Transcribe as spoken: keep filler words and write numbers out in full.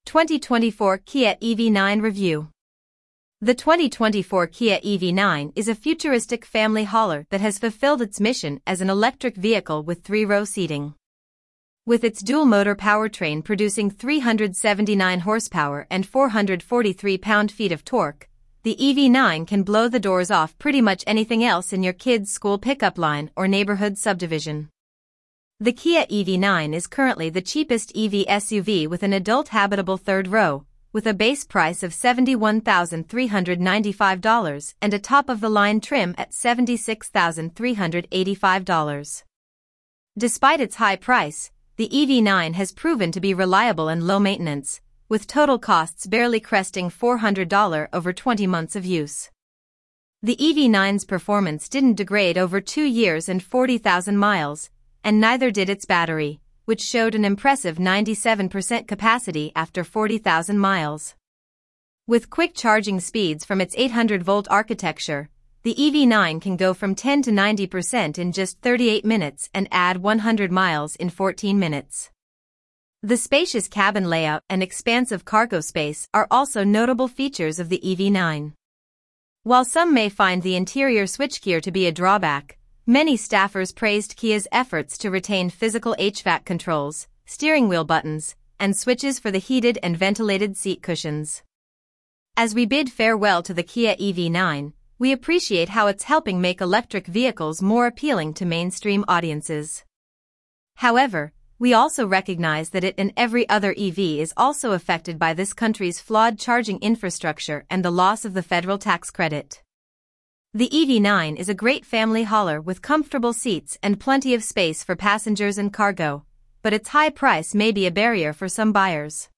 twenty twenty-four Kia E V nine Review. The twenty twenty-four Kia E V nine is a futuristic family hauler that has fulfilled its mission as an electric vehicle with three-row seating. With its dual-motor powertrain producing three hundred seventy-nine horsepower and four hundred forty-three pound-feet of torque, the E V nine can blow the doors off pretty much anything else in your kid's school pickup line or neighborhood subdivision. The Kia E V nine is currently the cheapest E V S U V with an adult habitable third row, with a base price of seventy-one thousand three hundred ninety-five dollars and a top-of-the-line trim at seventy-six thousand three hundred eighty-five dollars. Despite its high price, the E V nine has proven to be reliable and low maintenance, with total costs barely cresting four hundred dollars over twenty months of use. The E V nine's performance didn't degrade over two years and forty thousand miles, and neither did its battery, which showed an impressive ninety-seven percent capacity after forty thousand miles. With quick charging speeds from its eight hundred volt architecture, the E V nine can go from ten to ninety percent in just thirty-eight minutes and add one hundred miles in fourteen minutes. The spacious cabin layout and expansive cargo space are also notable features of the E V nine. While some may find the interior switchgear to be a drawback, many staffers praised Kia's efforts to retain physical H V A C controls, steering wheel buttons, and switches for the heated and ventilated seat cushions. As we bid farewell to the Kia E V nine, we appreciate how it's helping make electric vehicles more appealing to mainstream audiences. However, we also recognize that it and every other E V is also affected by this country's flawed charging infrastructure and the loss of the federal tax credit. The E V nine is a great family hauler with comfortable seats and plenty of space for passengers and cargo, but its high price may be a barrier for some buyers.